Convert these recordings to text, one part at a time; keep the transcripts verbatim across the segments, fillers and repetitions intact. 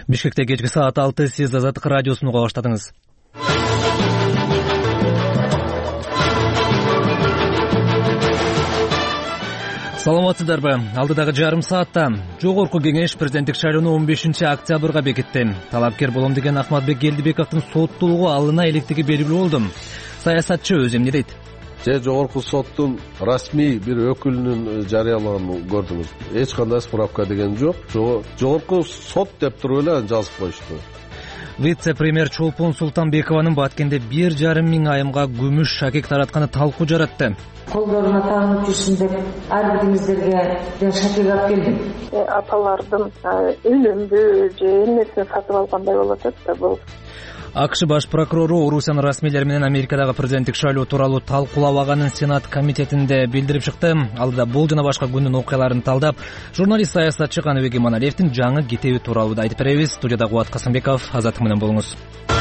Бишкекте кечки саат алты, сиз Азаттык радиосун уга баштадыңыз. Саламатсыздарбы? Алдыдагы жарым саатта Жогорку кеңеш президенттик шайлоону он бешинчи октябрга бекитти. Талапкер болом деген Ахматбек Келдибековдун соттуулугу алына электиги белгилүү болду. Саясатчы өз эмне дейт? Же жогорку соттун расмий бир өкүлүнүн жарыялаганын көрдүңүз. Эч кандай справка деген жок. Жогорку сот деп туруп эле жазып коюшту. Вице-премьер Чолпон Султанбекованын Баткенде бир жарым миң айымга күмүш шакек таратканы талкуу жаратты. Колдоруна таанып жүрсүн деп ар бириңиздерге мен шакек алып келдим. Аталардын үйлөндү же эмнесин сатып алгандай болот да бул. АКШ баш прокурору Орусиянын расмийлери менен Америкадагы президенттик шайлоо тууралуу талкуулабаганын Сенат комитетинде билдирип чыкты. Алдыда бул жана башка күндүн окуяларын талдап, журналист саясатчы Каныбек Иманалиевдин жаңы китеби тууралуу да айтып беребиз. Студияда Кубат Касымбеков, Азаттык менен болуңуз.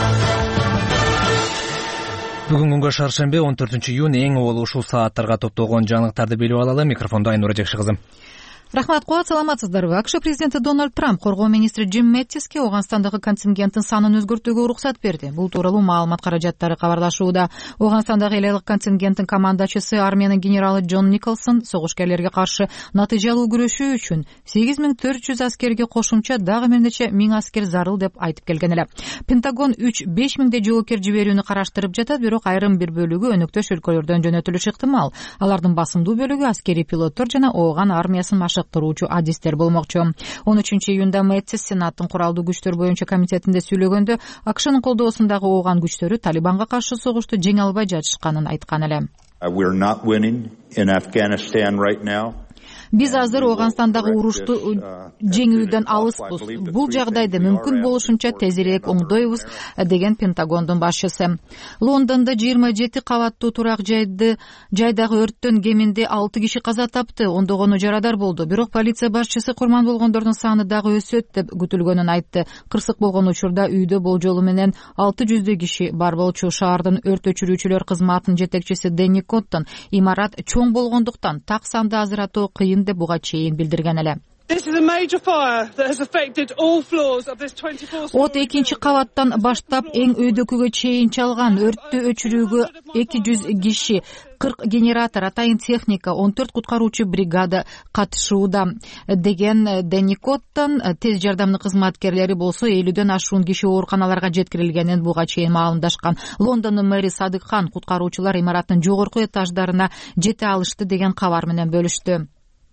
Бүгүн күнгө шаршембе он төртүнчү июнь эң обол ушул сааттарга топтолгон жаңылыктарды билип алалы. Микрофондо Айнура Жекши кызы. Рахмат, Куат, саламатсыздарбы? АКШ президенти Дональд Трамп коргоо министри Джим Мэттиске Оганстандагы контингенттин санын өзгөртүүгө уруксат берди. Бул тууралуу маалымат каражаттары кабарлашууда. Оганстандагы эле айлык контингенттин командачысы армиянын генералы Джон Николсон согушкерлерге каршы натыйжалуу күрөшүү үчүн сегиз миң төрт жүз аскерге кошумча дагы бир нече миң аскер зарыл деп айтып келген эле. Пентагон үч беш миңдей жоокер жиберүүнү караштырып жатат, бирок айрым бир бөлүгү өнөктөш өлкөлөрдөн жөнөтүлүшү ыктымал. Алардын басымдуу бөлүгү аскерий пилоттор жана ооган армиясын машыктыруучу адистер болмокчу. он үчүнчү июнда Мэттис Сенаттын куралдуу күчтөр боюнча комитетинде сүйлөгөндө АКШнын колдоосундагы ооган күчтөрү Талибанга каршы согушту жеңе албай жатышканын айткан эле. Биз азыр Оганстандагы урушту жеңүүдөн алыспыз. Бул жагдайды мүмкүн болушунча тезирээк оңдойбуз, деген Пентагондун башчысы. Лондондо жыйырма жети кабаттуу турак жайды жайдагы өрттөн кеминде алты киши каза тапты, ондогону жарадар болду. Бирок полиция башчысы курман болгондордун саны дагы өсөт деп күтүлгөнүн айтты. Кырсык болгон учурда үйдө болжолу менен алты жүздөй киши бар болчу. Шаардын өрт өчүрүүчүлөр кызматынын жетекчиси Дэнни Коттон имарат чоң болгондуктан так санды ажыратуу кыйын деп буга чейин билдирген эле. От экинчи кабаттан баштап эң өйдөкүгө чейин чалган. Өрттү өчүрүүгө эки жүз киши, кырк генератор, атайын техника, он төрт куткаруучу бригада катышууда, деген Дэнни Коттон. Тез жардамдын кызматкерлери болсо элүүдөн ашуун киши ооруканаларга жеткирилгенин буга чейин маалымдашкан. Лондондун мэри Садык Хан куткаруучулар имараттын жогорку этаждарына жете алышты деген кабар менен бөлүштү.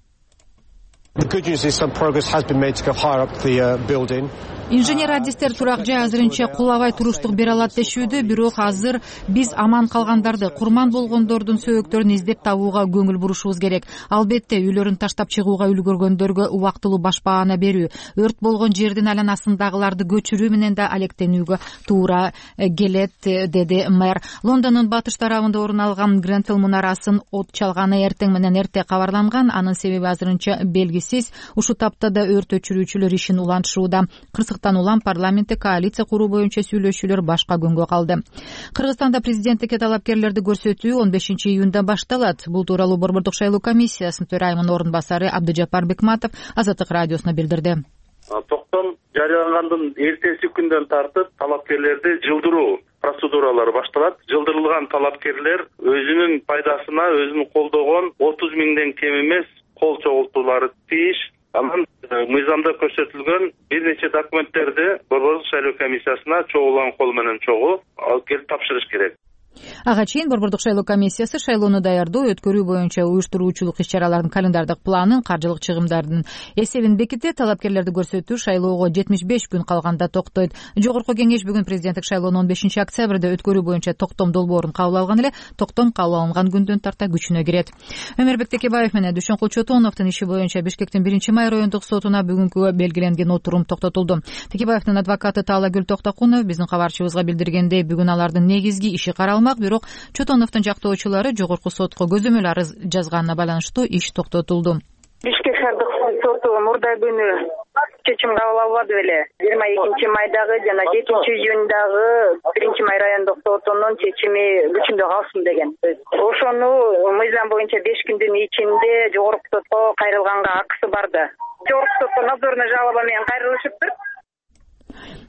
Инженер-адистер турак жай азырынча кулабай туруштук бере алат дешүүдө, бирок азыр биз аман калгандарды, курман болгондордун сөөктөрүн издеп табууга көңүл бурушубуз керек. Албетте, үйлөрүн таштап чыгууга үлгөргөндөргө убактылуу башпаана берүү, өрт болгон жердин айланасындагыларды көчүрүү менен да алектенүүгө туура келет, деди мэр. Лондондун батыш тарабында орун алган Гренфелл мунарасын от чалганы эртең менен эрте кабарланган. Анын себеби азырынча белгисиз. Ушул таптада өрт өчүрүүчүлөр ишин улантышууда. Кырсыктан улам парламентте коалиция куруу боюнча сүйлөшүүлөр башка күнгө калды. Кыргызстанда президенттикке талапкерлерди көрсөтүү он бешинчи июнда башталат. Бул тууралуу Борбордук шайлоо комиссиясынын төрайымынын орун басары Абдыжапар Бекматов Азаттык радиосуна билдирди. Токтом жарыялангандын эртеси күндөн тартып талапкерлерди жылдыруу процедуралары башталат. Жылдырылган талапкерлер өзүнүн пайдасына өзүн колдогон отуз миңден кем эмес кол чогултуулары тийиш. Анан мыйзамда көрсөтүлгөн бир нече документтерди Борбордук шайлоо комиссиясына чогулган кол менен чогуу алып келип тапшырыш керек. Ага чейин Борбордук шайлоо комиссиясы шайлоону даярдоо, өткөрүү боюнча уюштуруучулук иш-чаралардын календардык планын, каржылык чыгымдардын эсебин бекитет. Талапкерлерди көрсөтүү шайлоого жетимиш беш күн калганда токтойт. Жогорку кеңеш бүгүн президенттик шайлоонун он бешинчи октябрда өткөрүү боюнча токтом долбоорун кабыл алган эле. Токтом кабыл алынган күндөн тарта күчүнө кирет. Өмүрбек Текебаев менен Дүйшөнкул Чотоновдун иши боюнча Бишкектин биринчи май райондук сотуна бүгүнкү белгиленген отурум токтотулду. Текебаевдин адвокаты Таалайгүл Токтокунов биздин кабарчыбызга билдиргендей, бүгүн алардын негизги иши каралмак. Бирок Чотоновдун жактоочулары жогорку сотко көзөмөл арыз жазганына байланыштуу иш токтотулду. Бишкек шаардык соту мурда күнү чечим кабыл албады беле. жыйырма экинчи майдагы жана жетинчи июндагы биринчи май райондук сотунун чечими күчүндө калсын деген. Ошону мыйзам боюнча беш күндүн ичинде жогорку сотко кайрылганга акысы барды. Жогорку соттун надзорный жалоба менен кайрылышыптыр.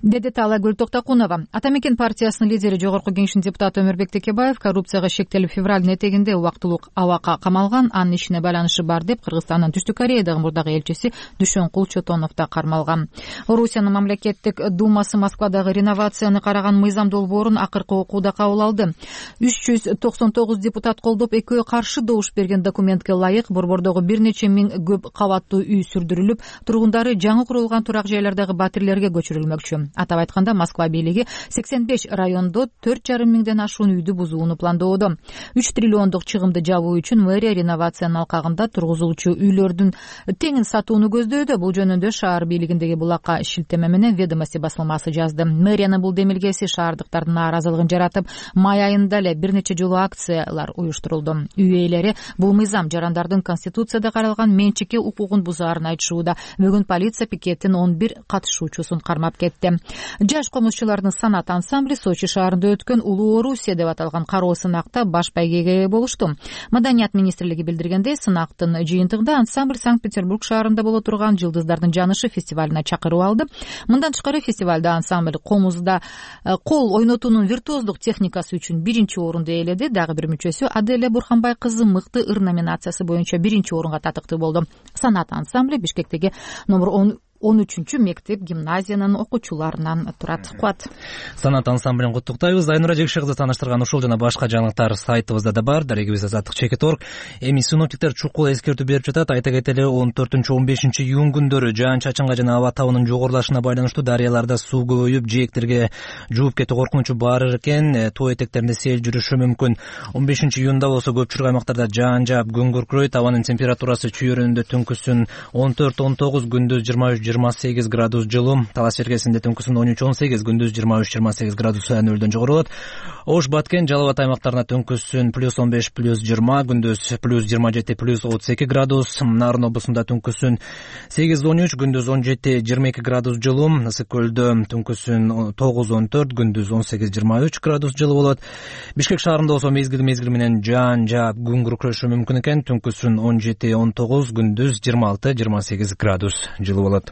деди Талагүл Токтокунова. Ата мекен партиясынын лидери, Жогорку Кеңештин депутаты Өмүрбек Текебаев коррупцияга шектелип февралдын этегинде убактылуу абакка камалган, анын ишине байланышы бар деп Кыргызстандын Түштүк Кореядагы мурдагы элчиси Дүйшөнкул Чотонов да кармалган. Орусиянын мамлекеттик думасы Москвадагы реновацияны караган мыйзам долбоорун акыркы окууда кабыл алды. үч жүз токсон тогуз депутат колдоп, экөө каршы добуш берген документке ылайык борбордогу бир нече миң көп кабаттуу үй сүрдүрүлүп, тургундары жаңы курулган турак жайлардагы батирлерге көчүрүлмөкчү. Атап айтканда, Москва бийлиги сексен беш райондо төрт жарым миңден ашуун үйдү бузууну пландоодо. үч триллиондук чыгымды жабуу үчүн мэрия реновациянын алкагында тургузулчу үйлөрдүн теңин сатууну көздөдө. Бул жөнүндө шаар бийлигиндеги булакка шилтеме менен Ведомости басылмасы жазды. Мэриянын бул демилгеси шаардыктардын нааразылыгын жаратып, май айында эле бир нече жолу акциялар уюштурулду. Үй ээлери бул мыйзам жарандардын Конституцияда каралган менчикке укугун бузаарын айтышууда. Бүгүн полиция пикеттин он бир катышуучусун кармап кетти. Жаш комузчулардын санат ансамбли Сочи шаарында өткөн Улуу Орусия деп аталган кароо сынакта баш байгеге ээ болушту. Маданият министрлиги билдиргендей, сынактын жыйынтыгында ансамбль Санкт-Петербург шаарында боло турган Жылдыздардын жанышы фестивалына чакырып алды. Мындан тышкары фестивалда ансамбль комузда кол ойнотуунун виртуоздук техникасы үчүн биринчи орунду ээледи. Дагы бир мүчөсү Аделя Бурханбай кызы мыкты ыр номинациясы боюнча биринчи орунга татыктуу болду. Санат ансамбли Бишкектеги номер он он үчүнчү мектеп гимназиянын окуучуларынан турат. Куат. Санат ансамблин куттуктайбыз. Айнура Жекши кызы тааныштырган ушул жана башка жаңылыктар сайтыбызда да бар. Дарегибиз азаттык чекит точка орг. Эми синоптиктер чукул эскертүү берип жатат. Айта кетели, он төртүнчү он бешинчи июнь күндөрү жаан-чачынга жана аба табынын жогорулашына байланыштуу дарыяларда суу көбөйүп, жээктерге жууп кетүү коркунучу бар экен. Тоо этектеринде сел жүрүшү мүмкүн. он бешинчи июнда болсо көпчүлүк аймактарда жаан жаап, күн күркүрөйт. Абанын температурасы чүйөрүндө түнкүсүн он төрт он тогуз, күндүз жыйырма үч жыйырма сегиз градус жылуу. Талас Черкесинде түнкүсүн он үч он сегиз, күндүз жыйырма үч жыйырма сегиз градус нөлдөн жогору болот. Ош, Баткен, Жалал Абад аймактарына түнкүсүн плюс он беш плюс жыйырма, күндүз плюс жыйырма жети плюс отуз эки градус. Нарын облусунда түнкүсүн сегиз он үч, күндүз он жети жыйырма эки градус жылуу. Ысык көлдө түнкүсүн тогуз он төрт, күндүз он сегиз жыйырма үч градус жылуу болот. Бишкек шаарында болсо мезгил мезгил менен жаан жаап, күн күркүрөшү мүмкүн экен. Түнкүсүн он жети он тогуз, күндүз жыйырма алты жыйырма сегиз градус жылуу болот.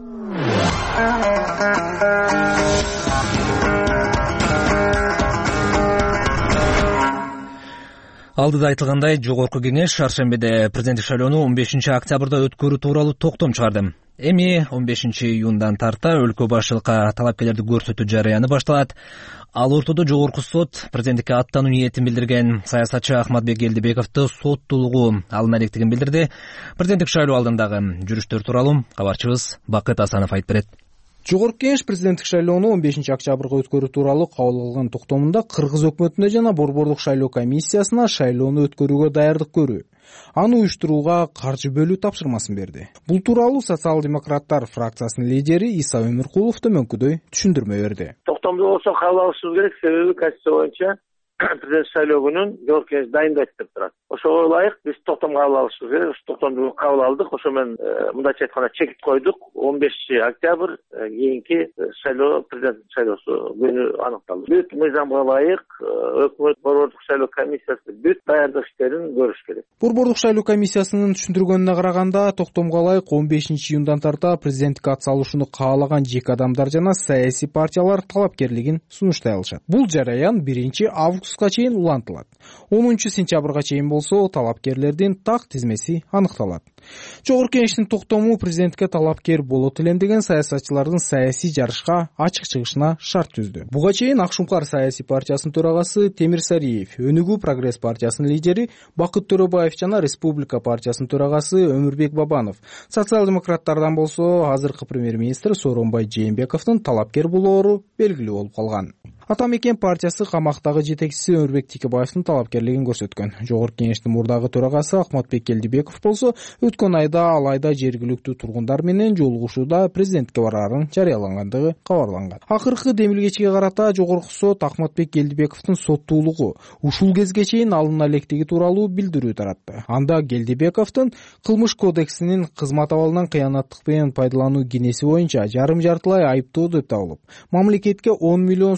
Алдыда айтылгандай, жогорку кеңеш шаршембиде президенттик шайлоону он бешинчи октябрда өткөрүү тууралуу токтом чыгарды. Эми он бешинчи июндан тарта өлкө башчылыкка талапкерлерди көрсөтүү жарыяны башталат. Ал ортодо жогорку сот президенттикке аттануу ниетин билдирген саясатчы Ахматбек Элдибековду соттуулугу алма электигин билдирди. Президенттик шайлоо алдындагы жүрүштөр тууралуу кабарчыбыз Бакыт Асанов айтып берет. Жогорку кеңеш президенттик шайлоону он бешинчи октябрга өткөрүү тууралуу кабыл алган токтомунда Кыргыз өкмөтүнө жана борбордук шайлоо комиссиясына шайлоону өткөрүүгө даярдык көрүү, аны уюштурууга каржы бөлүү тапшырмасын берди. Бул тууралуу социал-демократтар фракциясынын лидери Иса Өмүркулов төмөнкүдөй түшүндүрмө берди. Токтомду болсо кабыл алышыбыз керек, себеби Конституция боюнча президент шайлоо күнүн жогорку кеңеш дайындайт деп турат. Ошого ылайык биз токтом кабыл алышыбыз керек. Ушу токтомду кабыл алдык. Ошо менен мындайча айтканда чекит койдук. он бешинчи октябрь кийинки шайлоо, президент шайлоосу күнү аныкталды. Бүт мыйзамга ылайык өкмөт, борбордук шайлоо комиссиясы бүт даярдык иштерин көрүш керек. Борбордук шайлоо комиссиясынын түшүндүргөнүнө караганда, токтомго ылайык он бешинчи июндан тарта президенттикке ат салышууну каалаган жеке адамдар жана саясий партиялар талапкерлигин сунуштай алышат. Бул жараян биринчи августка чейин улантылат. онунчу сентябрга чейин болсо талапкерлердин так тизмеси аныкталат. Жогорку кеңештин токтому президенттикке талапкер болот элем деген саясатчылардын саясий жарышка ачык чыгышына шарт түздү. Буга чейин Ак Шуңкар саясий партиясынын төрагасы Темир Сариев, Өнүгүү Прогресс партиясынын лидери Бакыт Төрөбаев жана Республика партиясынын төрагасы Өмүрбек Бабанов, социал-демократтардан болсо азыркы премьер-министр Сооронбай Жээнбековдун талапкер болоору белгилүү болуп калган. Ата мекен партиясы камактагы жетекчиси Өмүрбек Текебаевдин талапкерлигин көрсөткөн. Жогорку кеңештин мурдагы төрагасы Ахматбек Элдибеков болсо өткөн айда алайда жергиликтүү тургундар менен жолугушууда президентке бараарын жарыялангандыгы кабарланган. Акыркы демилгечиге карата жогорку сот Ахматбек Элдибековдун соттуулугу ушул кезге чейин алына электиги тууралуу билдирүү таратты. Анда Элдибековдун кылмыш кодексинин кызмат абалынан кыянаттык менен пайдалануу кенеси боюнча жарым жартылай айыптоо деп табылып, мамлекетке он миллион сом айып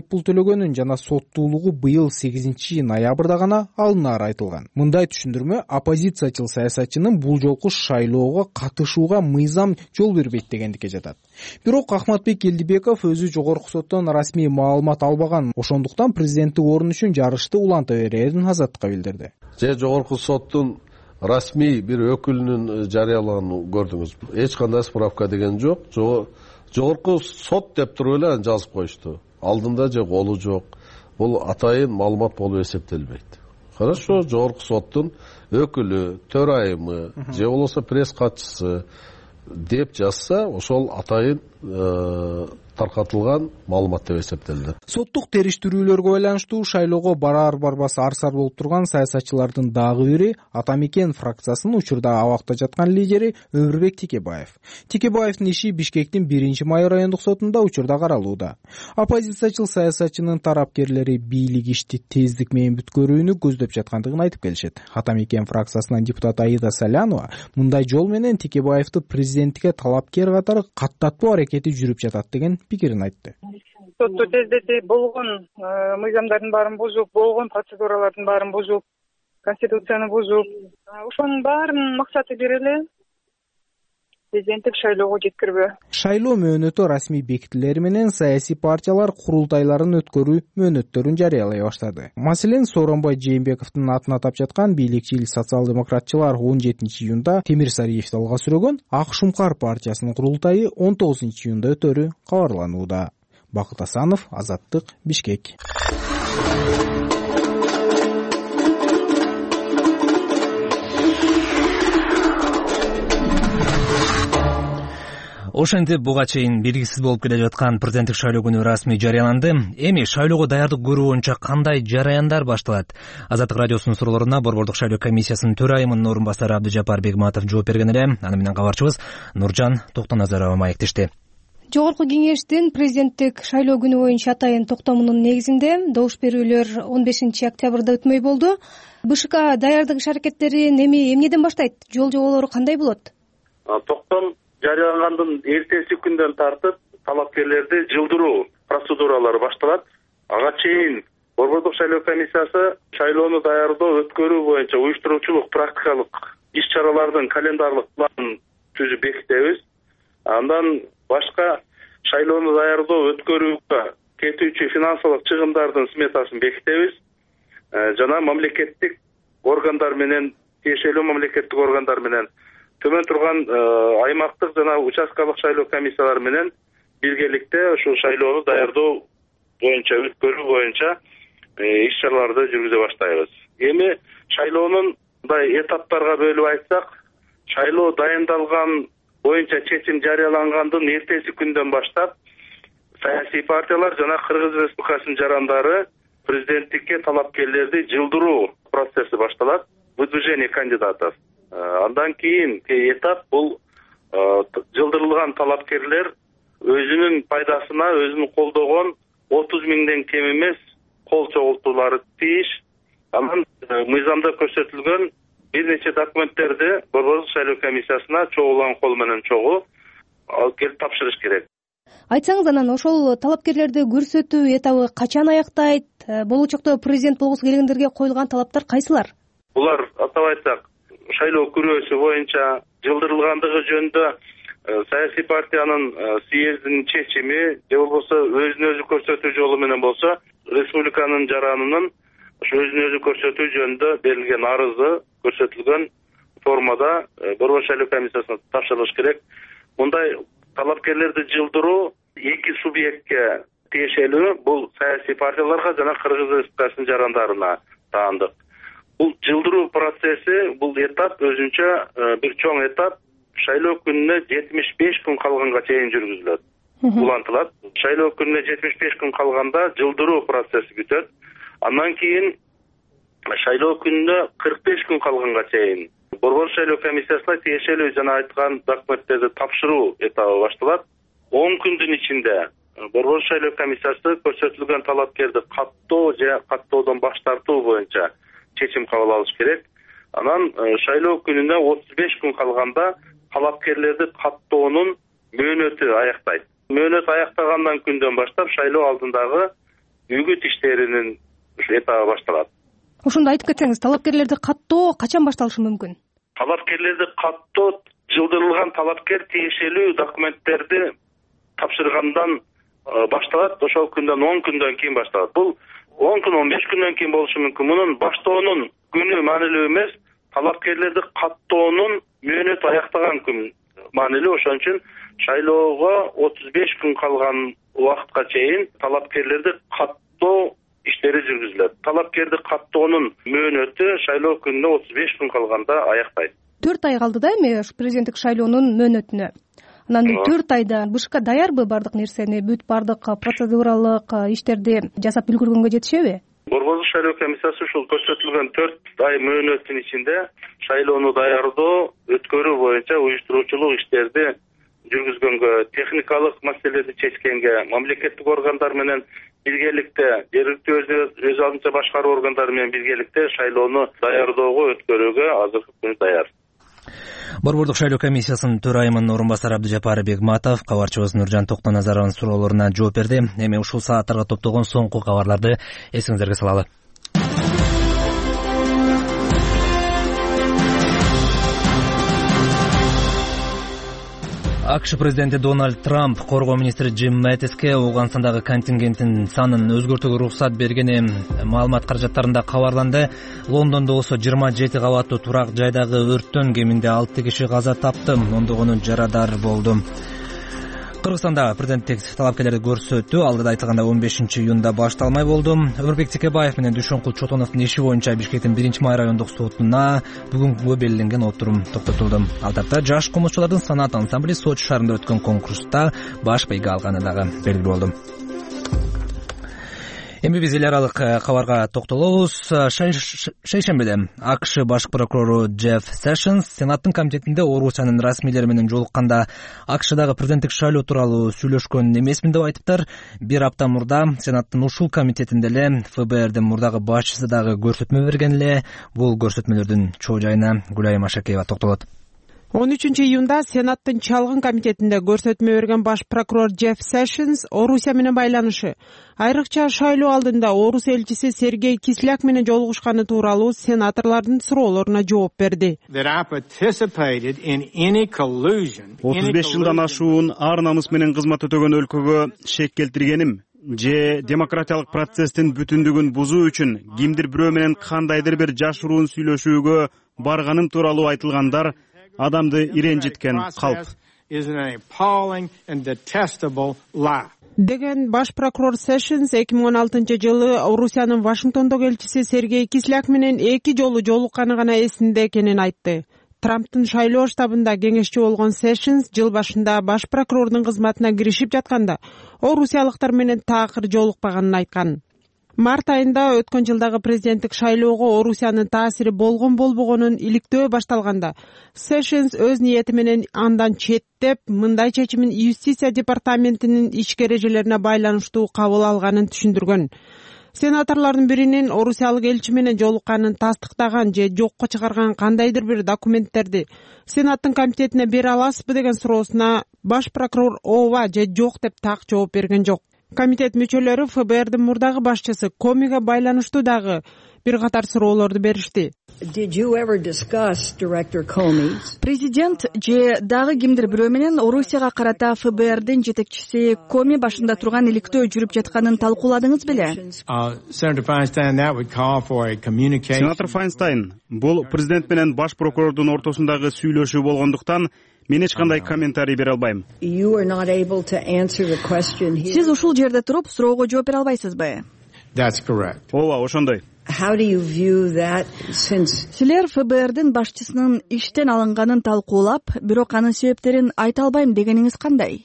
пул төлөгөнүн жана соттуулугу быйыл сегизинчи ноябрда гана алынаары айтылган. Мындай түшүндүрмө оппозициячыл саясатчынын бул жолку шайлоого катышууга мыйзам жол бербейт дегендикке жатат. Бирок Ахматбек Элдибеков өзү жогорку соттон расмий маалымат албаган, ошондуктан президенттик орун үчүн жарышты уланта берерин Азаттыкка билдирди. Же жогорку соттун расмий бир өкүлүнүн жарыялаганын көрдүңүзбү? Эч кандай справка деген жок. Жогорку сот деп туруп эле жазып коюшту. Алдында же колу жок. Бул атайын маалымат болуп эсептелбейт. Хорошо, жогорку соттун өкүлү, төрайымы же болбосо пресс катчысы деп жазса, ошол атайын таркатылган маалымат деп эсептелди. Соттук териштирүүлөргө байланыштуу шайлоого барар барбас арсар болуп турган саясатчылардын дагы бири Атамекен фракциясынын учурда абакта жаткан лидери Өмүрбек Текебаев. Текебаевдин иши Бишкектин биринчи май райондук сотунда учурда каралууда. Оппозициячыл саясатчынын тарапкерлери бийлик ишти тездик менен бүткөрүүнү көздөп жаткандыгын айтып келишет. Атамекен фракциясынын депутаты Аида Салянова мындай жол менен Текебаевди президенттикке талапкер катары каттатуу аракети жүрүп жатат деген пикирин айтты. Сотту тездетип, болгон мыйзамдардын баарын бузуп, болгон процедуралардын баарын бузуп, конституцияны бузуп, ошонун баарынын максаты бир эле президенттик шайлоого жеткирбөө. Шайлоо мөөнөтү расмий бекитилери менен саясий партиялар курултайларын өткөрүү мөөнөттөрүн жарыялай баштады. Маселен, Сооронбай Жээнбековдун атын атап жаткан бийликчил социал-демократчылар он жетинчи июнда Темир Сариевди алга сүрөгөн Ак Шумкар партиясынын курултайы он тогузунчу июнда өтөрү кабарланууда. Бакыт Асанов, Азаттык, Бишкек. Ошентип буга чейин белгисиз болуп келе жаткан президенттик шайлоо күнү расмий жарыяланды. Эми шайлоого даярдык көрүү боюнча кандай жараяндар башталат? Азаттык радиосунун суроолоруна Борбордук шайлоо комиссиясынын төрайымынын орун басары Абдыжапар Бегматов жооп берген эле. Аны менен кабарчыбыз Нуржан Токтоназарова маектешти. Жогорку кеңештин президенттик шайлоо күнү боюнча атайын токтомунун негизинде добуш берүүлөр он бешинчи октябрда өтмөй болду. БШК даярдык иш аракеттерин эми эмнеден баштайт? Жол жоболору кандай болот? Токтом жарыялангандын эртеси күндөн тартып талапкерлерди жылдыруу процедуралары башталат. Ага чейин Борбордук шайлоо комиссиясы шайлоону даярдоо, өткөрүү боюнча уюштуруучулук практикалык иш-чаралардын календарлык планын түзүп бекитебиз. Андан башка шайлоону даярдоо, өткөрүүгө кетүүчү финансылык чыгымдардын сметасын бекитебиз. Жана мамлекеттик органдар менен, тиешелүү мамлекеттик органдар менен төмөн турган аймактык жана участкалык шайлоо комиссиялары менен биргеликте ушул шайлоону даярдоо боюнча, өткөрүү боюнча иш-чараларды жүргүзө баштайбыз. Эми шайлоонун мындай этаптарга бөлүп айтсак, шайлоо дайындалган боюнча чечим жарыялангандын эртеси күндөн баштап саясий партиялар жана Кыргыз Республикасынын жарандары президенттикке талапкерлерди жылдыруу процесси башталат. Выдвижение кандидатов. Андан кийин этап бул жылдырылган талапкерлер өзүнүн пайдасына, өзүнүн колдогон отуз миңден кем эмес кол чогултуулары тийиш. Анан мыйзамда көрсөтүлгөн бир нече документтерди Борбордук шайлоо комиссиясына чогулган кол менен чогуу алып келип тапшырыш керек. Айтсаңыз, анан ошол талапкерлерди көрсөтүү этабы качан аяктайт? Болочокто президент болгусу келгендерге коюлган талаптар кайсылар? Булар атап айтсак, шайлоо күрөөсү боюнча жылдырылгандыгы жөнүндө саясий партиянын съездинин чечими же болбосо өзүн өзү көрсөтүү жолу менен болсо республиканын жаранынын өзүн өзү көрсөтүү жөнүндө берилген арызы көрсөтүлгөн формада Борбор шайлоо комиссиясына тапшырылыш керек. Мындай талапкерлерди жылдыруу эки субъектке тиешелүү, бул саясий партияларга жана Кыргыз Республикасынын жарандарына таандык. Бул жылдыруу процесси, бул этап өзүнчө бир чоң этап шайлоо күнүнө жетимиш беш күн калганга чейин жүргүзүлөт, улантылат. Шайлоо күнүнө жетимиш беш күн калганда жылдыруу процесси бүтөт. Андан кийин шайлоо күнүнө кырк беш күн калганга чейин Борбор шайлоо комиссиясына тиешелүү жана айткан документтерди тапшыруу этабы башталат. он күндүн ичинде Борбор шайлоо комиссиясы көрсөтүлгөн талапкерди каттоо же каттоодон баш тартуу боюнча чечим кабыл алыш керек. Анан шайлоо күнүнө отуз беш күн калганда талапкерлерди каттоонун мөөнөтү аяктайт. Мөөнөт аяктагандан күндөн баштап шайлоо алдындагы үгүт иштеринин этабы башталат. Ошондо айтып кетсеңиз, талапкерлерди каттоо качан башталышы мүмкүн? Талапкерлерди каттоо жылдырылган талапкер тиешелүү документтерди тапшыргандан башталат. Ошол күндөн он күндөн кийин башталат. Бул он күн он беш күндөн кийин болушу мүмкүн. Мунун баштоонун күнү маанилүү эмес, талапкерлерди каттоонун мөөнөтү аяктаган күн маанилүү. Ошон үчүн шайлоого отуз беш күн калган убакытка чейин талапкерлерди каттоо иштери жүргүзүлөт. Талапкерди каттоонун мөөнөтү шайлоо күнүнө отуз беш күн калганда аяктайт. төрт ай калды да эми президенттик шайлоонун мөөнөтүнө. Анан төрт айда БШК даярбы бардык нерсени, бүт бардык процедуралык иштерди жасап үлгүргөнгө жетишеби? Борбордук шайлоо комиссиясы ушул көрсөтүлгөн төрт ай мөөнөттүн ичинде шайлоону даярдоо, өткөрүү боюнча уюштуруучулук иштерди жүргүзгөнгө, техникалык маселелерди чечкенге, мамлекеттик органдар менен биргеликте, жергиликтүү өз алдынча башкаруу органдары менен биргеликте шайлоону даярдоого, өткөрүүгө азыркы күнү даяр. Борбордук шайлоо комиссиясынын төрайымынын орун басары Абдыжапар Бегматов кабарчыбыз Нуржан Токтоназаровдун суроолоруна жооп берди. Эми ушул сааттарга топтолгон соңку кабарларды эсиңиздерге салалы. АКШ президенти Дональд Трамп коргоо министри Джим Мэттиске Ауганстандагы контингенттин санын өзгөртүүгө уруксат бергени маалымат каражаттарында кабарланды. Лондондо болсо жыйырма жети кабаттуу турак жайдагы өрттөн кеминде алты киши каза тапты, ондогону жарадар болду. Кыргызстанда президенттик талапкерлерди көрсөтүү алдыда айтылгандай он бешинчи июнда башталмай болду. Өмүрбек Текебаев менен Дүйшөнкул Чотоновдун иши боюнча Бишкектин биринчи май райондук сотуна бүгүнгүгө белгиленген отурум токтотулду. Ал тарапта жаш комузчулардын санаат ансамбли Сочи шаарында өткөн конкурста баш байга алганы дагы белгилүү болду. Эми биз эл аралык кабарга токтолобуз. Шейшембиде АКШ баш прокурору Джефф Сэшнс Сенаттын комитетинде Орусиянын расмийлери менен жолукканда АКШдагы президенттик шайлоо тууралуу сүйлөшкөн эмесмин деп айтыптыр. Бир апта мурда Сенаттын ушул комитетинде эле ФБРдин мурдагы башчысы дагы көрсөтмө берген эле. Бул көрсөтмөлөрдүн чоо жайына Гүлайым Ашакеева токтолот. он үчүнчү июнда Сенаттын чалгын комитетинде көрсөтмө берген баш прокурор Джефф Сэшнс Орусия менен байланышы, айрыкча шайлоо алдында Орус элчиси Сергей Кисляк менен жолугушканы тууралуу сенаторлордун суроолоруна жооп берди. отуз беш жылдан ашуун ар намыс менен кызмат өтөгөн өлкөгө шек келтиргеним же демократиялык процесстин бүтүндүгүн бузуу үчүн кимдир бирөө менен кандайдыр бир жашыруун сүйлөшүүгө барганым тууралуу айтылгандар адамды иренжиткен калп деген баш прокурор Сэшнс эки миң он алтынчы жылы Орусиянын Вашингтондогу элчиси Сергей Кисляк менен эки жолу жолукканы гана эсинде экенин айтты. Трамптын шайлоо штабында кеңешчи болгон Сэшнс жыл башында баш прокурордун кызматына киришип жатканда орусиялыктар менен такыр жолукпаганын айткан. Март айында өткөн жылдагы президенттик шайлоого Орусиянын таасири болгон болбогонун иликтөө башталганда Сэшнс өз ниети менен андан четтеп, мындай чечимин юстиция департаментинин ички эрежелерине байланыштуу кабыл алганын түшүндүргөн. Сенаторлордун биринин орусиялык элчи менен жолукканын тастыктаган же жокко чыгарган кандайдыр бир документтерди Сенаттын комитетине бере аласызбы деген суроосуна баш прокурор ооба же жок деп так жооп берген жок. Комитет мүчөлөрү ФБРдин мурдагы башчысы Комига байланыштуу дагы бир катар суроолорду беришти. Президент же дагы кимдир бирөө менен Орусияга карата ФБРдин жетекчиси Коми башында турган иликтөө жүрүп жатканын талкууладыңыз беле? Сенатор Файнстайн, бул президент менен баш прокурордун ортосундагы сүйлөшүү болгондуктан мен эч кандай комментарий бере албайм. Сиз ушул жерде туруп суроого жооп бере албайсызбы? Ооба, ошондой. Силер ФБРдин башчысынын иштен алынганын талкуулап, бирок анын себептерин айта албайм дегениңиз кандай?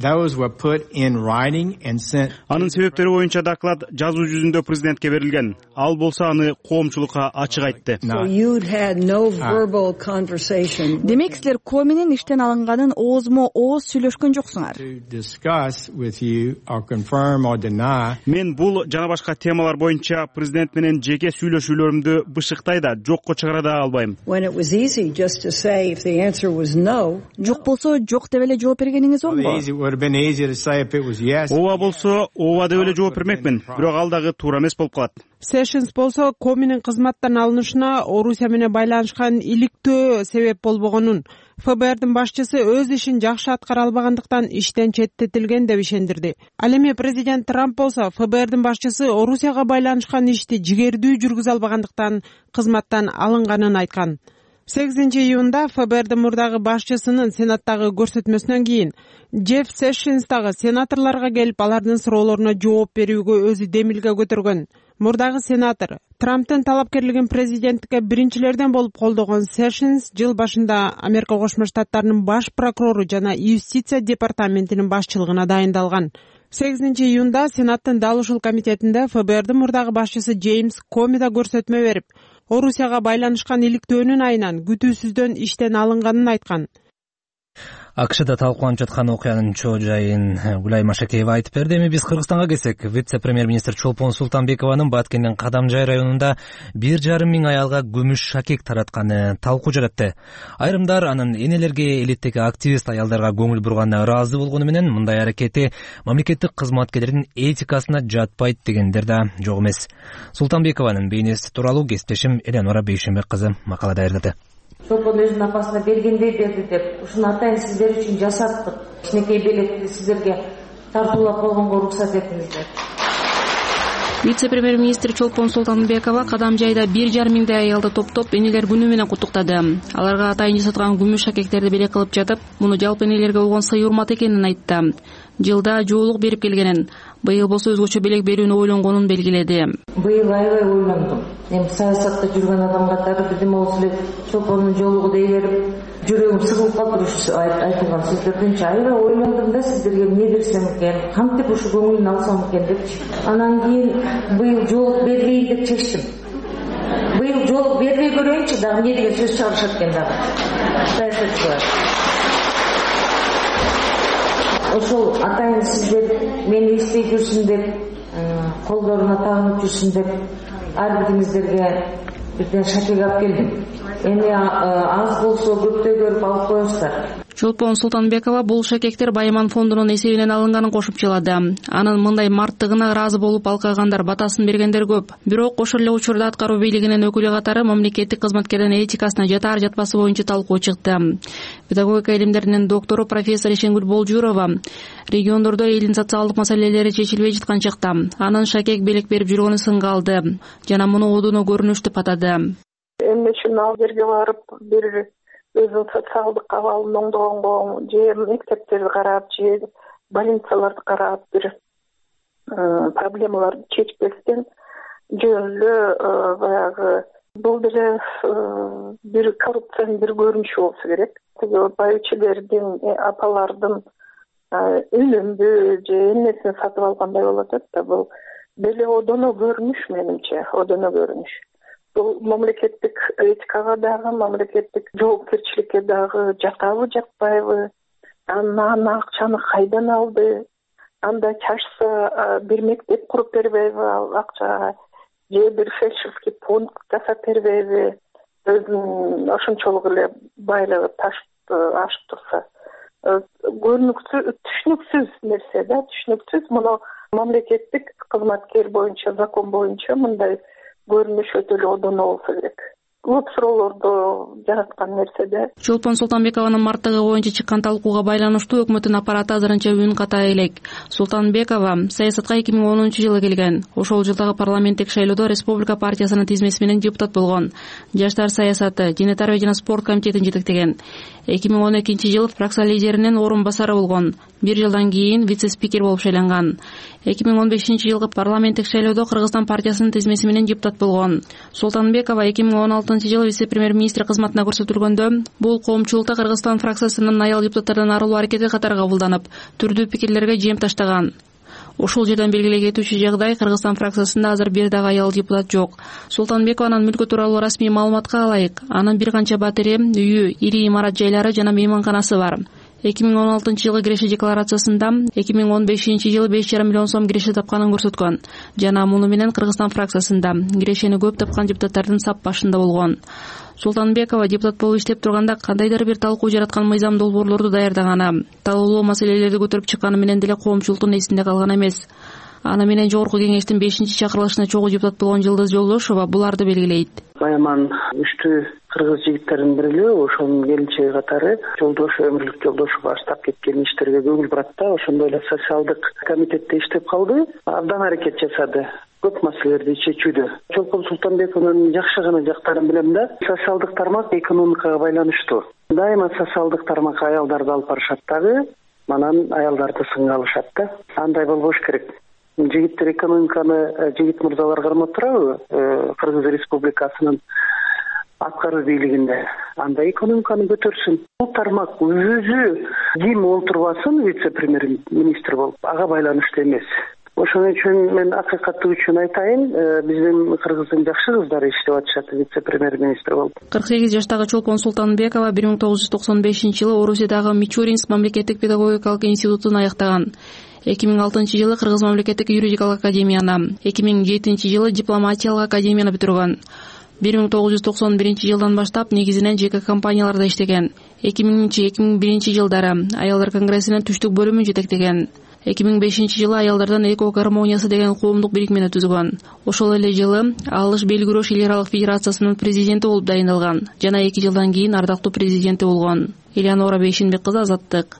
Анын себептери боюнча доклад жазуу жүзүндө президентке берилген. Ал болсо аны коомчулукка ачык айтты. Демек силер Коминин иштен алынганын оозмо ооз сүйлөшкөн жоксуңар. Мен бул жана башка темалар боюнча президент менен жеке сүйлөшүүлөрүмдү бышыктай да, жокко чыгара да албайм. Жок болсо жок деп эле жооп бергениңиз оңбу? ооба болсо ооба деп эле жооп бермекмин, бирок ал дагы туура эмес болуп калат. Sessions болсо Коминин кызматтан алынышына Орусия менен байланышкан иликтөө себеп болбогонун, ФБРдин башчысы өз ишин жакшы аткара албагандыктан иштен четтетилген деп ишендирди. Ал эми президент Трамп болсо ФБРдин башчысы Орусияга байланышкан ишти жигердүү жүргүзө албагандыктан кызматтан алынганын айткан. сегизинчи июнда ФБРдин мурдагы башчысынын Сенаттагы көрсөтмөсүнөн кийин Джефф Сешенс дагы сенаторлорго келип алардын суроолоруна жооп берүүгө өзү демилге көтөргөн. Мурдагы сенатор Трамптын талапкерлигин президенттикке биринчилерден болуп колдогон Сешенс жыл башында Америка Кошмо Штаттарынын баш прокурору жана юстиция департаментинин башчылыгына дайындалган. сегизинчи июнда Сенаттын дал ушул комитетинде ФБРдин мурдагы башчысы Джеймс Коми да көрсөтмө берип, Орусияга байланышкан иликтөөнүн айынан күтүүсүздөн иштен алынганын айткан. АКШда талкууланып жаткан окуянын чоо жайын Гүлай Машакеева айтып берди. Эми биз Кыргызстанга келсек, вице-премьер-министр Чолпон Султанбекованын Баткендин Кадамжай районунда бир жарым миң аялга күмүш шакек таратканы талкуу жаратты. Айрымдар анын энелерге, элиттеги активист аялдарга көңүл бурганына ыраазы болгону менен мындай аракети мамлекеттик кызматкерлердин этикасына жатпайт дегендер да жок эмес. Султанбекованын бейнеси тууралуу кесиптешим Эленора Бейшенбек кызы макала даярдады. Чолпон өзүнүн апасына бергендей берди деп, ушуну атайын сиздер үчүн жасаттык. Кичинекей белекти сиздерге тартуулап койгонго уруксат этиңиздер. Вице-премьер-министр Чолпон Султанбекова Кадамжайда бир жарым миңдей аялды топтоп энелер күнү менен куттуктады. Аларга атайын жасаткан күмүш шакектерди белек кылып жатып, муну жалпы энелерге болгон сый урмат экенин айтты. Жылда жоолук берип келгенин, быйыл болсо өзгөчө белек берүүнү ойлонгонун белгиледи. Быйыл аябай ойлондум. Эми саясатта жүргөн адам катары бирдеме болсо эле Чолпондун жоолугу дей берип, жүрөгүм сыгылып калды ушу айтылган сөздөрдөнчү. Аябай ойлондум да, сиздерге эмне берсем экен, кантип ушу көңүлүн алсам экен депчи. Анан кийин быйыл жоолук бербейин деп чечтим. Быйыл жоолук бербей көрөйүнчү, дагы эмне деген сөз чыгарышат экен дагы. Саясатчылар. Ошол атайын сиздер мени эстей жүрсүн деп, колдоруна тагынып жүрсүн деп, ар бириңиздерге бирден шакек алып келдим. Эми аз болсо көптөй көрүп алып коесуздар. Чолпон Султанбекова бул шакектер Байыман фондунун эсебинен алынганын кошумчалады. Анын мындай марттыгына ыраазы болуп алкагандар батасын бергендер көп. Бирок ошол эле учурда аткаруу бийлигинин өкүлү катары мамлекеттик кызматкердин этикасына жатаар жатпасы боюнча талкуу чыкты. Педагогика илимдеринин доктору профессор Ишенгүл Болжурова региондордо элдин социалдык маселелери чечилбей жаткан чакта анын шакек белек берип жүргөнү сынга алды жана муну одуно көрүнүш деп атады. Эмне үчүн ал жерге барып бир өзүнүн социалдык абалын оңдогонго же мектептерди карап же больницаларды карап бир проблемаларды чечпестен жөн эле баягы бул деле бир коррупциянын бир көрүнүшү болсо керек. Тиги байчылердин, апалардын үнүмдү же эмнесин сатып алгандай болуп атат да, бул деле одоно көрүнүш менимче, одоно көрүнүш. Бул мамлекеттик этикага дагы, мамлекеттик жоопкерчиликке дагы жатабы, жатпайбы? Анан акчаны кайдан алды? Анда чачса бир мектеп куруп бербейби ал акчага? Же бир фельдшерский пункт жасап бербейби? Өзүнүн ошончолук эле байлыгы ташып ашып турса. Көрүнүксүз, түшүнүксүз нерсе да, түшүнүксүз. Муну мамлекеттик кызматкер боюнча, закон боюнча мындай көрүнүш өтө эле одоно болсо керек. Көп суроолорду жараткан нерседе. Чолпон Султанбекованын марттыгы боюнча чыккан талкууга байланыштуу өкмөттүн аппараты азырынча үн ката элек. Султанбекова саясатка эки миң онунчу жылы келген. Ошол жылдагы парламенттик шайлоодо Республика партиясынын тизмеси менен депутат болгон. Жаштар саясаты, дене тарбия жана спорт комитетин жетектеген. эки миң он экинчи жылы фракция лидеринин орун басары болгон. Бир жылдан кийин вице-спикер болуп шайланган. эки миң он бешинчи жылкы парламенттик шайлоодо Кыргызстан партиясынын тизмеси менен депутат болгон. Султанбекова эки миң он алтынчы жылы вице-премьер-министр кызматына көрсөтүлгөндө бул коомчулукта Кыргызстан фракциясынын аял депутаттардан арылуу аракети катары кабылданып, түрдүү пикирлерге жем таштаган. Ушул жерден белгилей кетүүчү жагдай, Кыргызстан фракциясында азыр бир дагы аял депутат жок. Султанбекованын мүлкү тууралуу расмий маалыматка ылайык, анын бир канча батири, үйү, ири имарат жайлары жана мейманканасы бар. эки миң он алтынчы жылы киреше декларациясында эки миң он бешинчи жылы беш жарым миллион сом киреше тапканын көрсөткөн жана муну менен Кыргызстан фракциясында кирешени көп тапкан депутаттардын сап башында болгон. Султанбекова депутат болуп иштеп турганда кандайдыр бир талкуу жараткан мыйзам долбоорлорду даярдаганы, талоолуу маселелерди көтөрүп чыкканы менен деле коомчулуктун эсинде калган эмес. Аны менен Жогорку кеңештин бешинчи чакырылышына чогуу депутат болгон Жылдыз Жолдошова буларды белгилейт. Байман үчтүү кыргыз жигиттеринин бири эле, ошонун келинчеги катары Жолдош өмүрлүк Жолдошов баштап кеткен иштерге көңүл бурат да, ошондой эле социалдык комитетте иштеп калды, абдан аракет жасады. Көп маселелерди чечүүдө. Чолпон Султанбековдун жакшы гана жактарын билем да. Социалдык тармак экономикага байланыштуу. Дайыма социалдык тармак аялдарды алып барышат дагы, манан аялдарды сынга алышат да. Андай болбош керек. Жигиттер экономиканы жигит мырзалар кармап турабы? Кыргыз Республикасынын аткаруу бийлигинде. Анда экономиканы көтөрсүн. Бул тармак өзү ким олтурбасын вице-премьер-министр болуп, ага байланыштуу эмес. Ошон үчүн мен акыйкаты үчүн айтайын, биздин Кыргыздын жакшы кыздары иштеп атышат вице-премьер-министр болуп. кырк сегиз жаштагы Чолпон Султанбекова бир миң тогуз жүз токсон бешинчи жылы Орусиядагы Мичуринск мамлекеттик педагогикалык институтун аяктаган. эки миң алтынчы жылы Кыргыз мамлекеттик юридикалык академияны, эки миң жетинчи жылы дипломатиялык академияны бүтүргөн. бир миң тогуз жүз токсон биринчи жылдан баштап негизинен жеке компанияларда иштеген. эки миңинчи эки миң биринчи жылдары аялдар конгрессинин түштүк бөлүмүн жетектеген. эки миң бешинчи жылы аялдардан эко гармониясы деген коомдук бирикмени түзгөн. Ошол эле жылы Алыш бел күрөш эл аралык федерациясынын президенти болуп дайындалган жана эки жылдан кийин ардактуу президенти болгон. Элеонора Бейшенбек кызы, Азаттык.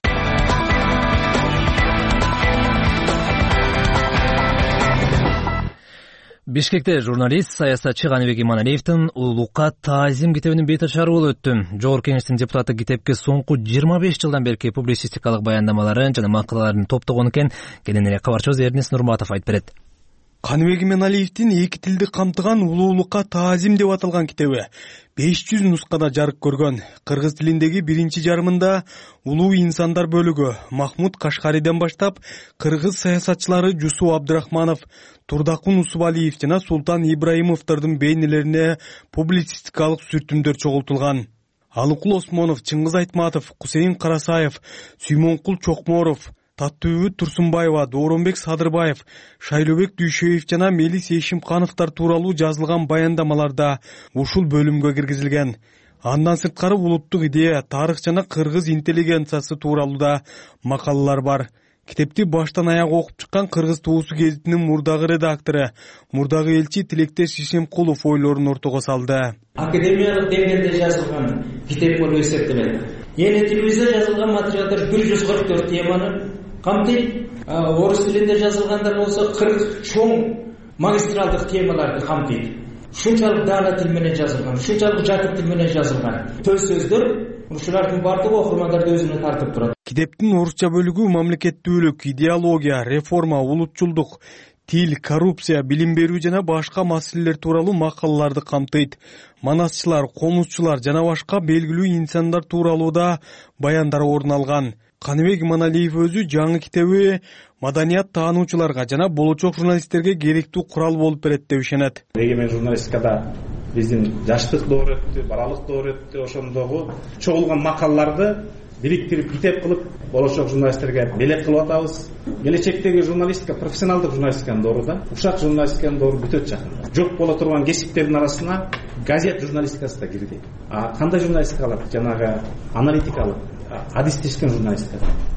Бишкекте журналист, саясатчы Каныбек Иманалиевдин Улуулукка таазим китебинин бет ачары болуп өттү. Жогорку кеңештин депутаты китепке соңку жыйырма беш жылдан берки публицистикалык баяндамаларын жана макалаларын топтогон экен. Кенен эле кабарчыбыз Эрнис Нурматов айтып берет. Каныбек Иманалиевдин эки тилди камтыган Улуулукка таазим деп аталган китеби беш жүз нускада жарык көргөн. Кыргыз тилиндеги биринчи жарымында улуу инсандар бөлүгү Махмуд Кашкариден баштап кыргыз саясатчылары Жусуп Абдрахманов, Турдакун Усубалиев жана Султан Ибраимовдордун бейнелерине публицистикалык сүртүмдөр чогултулган. Алыкул Осмонов, Чыңгыз Айтматов, Кусейин Карасаев, Сүймөнкул Чокморов, Таттыбүт Турсунбаева, Дооронбек Садырбаев, Шайлообек Дүйшөев жана Мелис Эшимкановдор тууралуу жазылган баяндамаларда ушул бөлүмгө киргизилген. Андан сырткары улуттук идея, тарых жана кыргыз интеллигенциясы тууралуу да макалалар бар. Китепти баштан аяк окуп чыккан Кыргыз Туусу гезитинин мурдагы редактору, мурдагы элчи Тилектеш Ишемкулов ойлорун ортого салды. Академиялык деңгээлде жазылган китеп болуп эсептелет. Эми тилибизде жазылган материалдар бир жүз кырк төрт теманы камтыйт. Орус тилинде жазылгандар болсо кырк чоң магистралдык темаларды камтыйт. Ушунчалык даана тил менен жазылган, ушунчалык жатык тил менен жазылган төз сөздөр ушулардын бардыгы окурмандарды өзүнө тартып турат. Китептин орусча бөлүгү мамлекеттүүлүк, идеология, реформа, улутчулдук, тил, коррупция, билим берүү жана башка маселелер тууралуу макалаларды камтыйт. Манасчылар, комузчулар жана башка белгилүү инсандар тууралуу да баяндар орун алган. Каныбек Иманалиев өзү жаңы китеби маданият таануучуларга жана болочок журналисттерге керектүү курал болуп берет деп ишенет. Эгемен журналистикада биздин жаштык доор өттү, балалык доор өттү, ошондогу чогулган макалаларды бириктирип китеп кылып болочок журналисттерге белек кылып атабыз. Келечектеги журналистика профессионалдык журналистиканын доору да, ушак журналистиканын доору бүтөт жакында. Жок боло турган кесиптердин арасына газет журналистикасы да кирди. А кандай журналистикалык? Жанагы аналитикалык, адистешкен журналистика.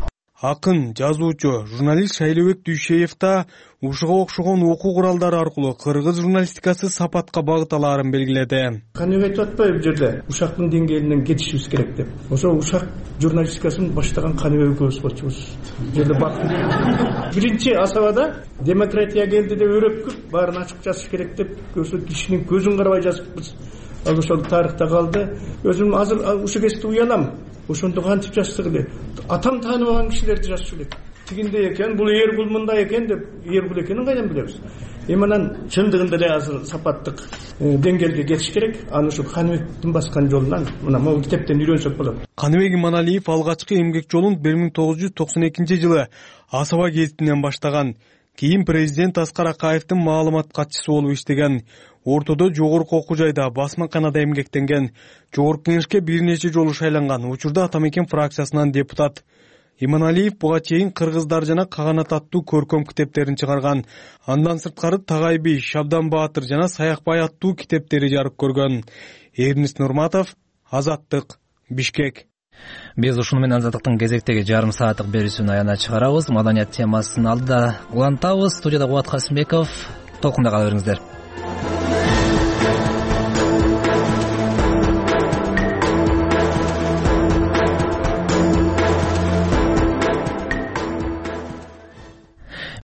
Акын, жазуучу, журналист Шайлообек Дүйшөев да ушуга окшогон окуу куралдары аркылуу кыргыз журналистикасы сапатка багыт алаарын белгиледи. Каныбек айтып атпайбы бул жерде ушактын деңгээлинен кетишибиз керек деп. Ошо ушак журналистикасын баштаган Каныбек экөөбүз болчубуз. Бул жерде бак. Биринчи асабада демократия келди деп өрөпкүп, баарын ачык жазыш керек деп, көзү кишинин көзүн карабай жазыппыз. Ал ошол тарыхта калды. Өзүм азыр ушу кезде уялам. Ошондо кантип жазсак эле, атам тааныбаган кишилерди жазчу элек. Тигинде экен, бул Эргул мында экен деп, Эргул экенин кайдан билебиз? Эми анан чындыгында эле азыр сапаттык деңгээлге кетиш керек. Аны ушу Каныбектин баскан жолунан мына могу китептен үйрөнсөк болот. Каныбек Иманалиев алгачкы эмгек жолун бир миң тогуз жүз токсон экинчи жылы Асаба гезитинен баштаган. Кийин президент Аскар Акаевдин маалымат катчысы болуп иштеген, ортодо жогорку окуу жайда басмаканада эмгектенген, жогорку кеңешке бир нече жолу шайланган, учурда Атамекен фракциясынан депутат. Иманалиев буга чейин Кыргыздар жана Каганат аттуу көркөм китептерин чыгарган. Андан сырткары Тагай би, Шабдан Баатыр жана Саякбай аттуу китептери жарык көргөн. Эрнис Нурматов, Азаттык, Бишкек. Биз ушуну менен Азаттыктын кезектеги жарым сааттык берүүсүн аягына чыгарабыз. Маданият темасын алдыда улантабыз. Студияда Кубат Касымбеков. Толкунда кала бериңиздер.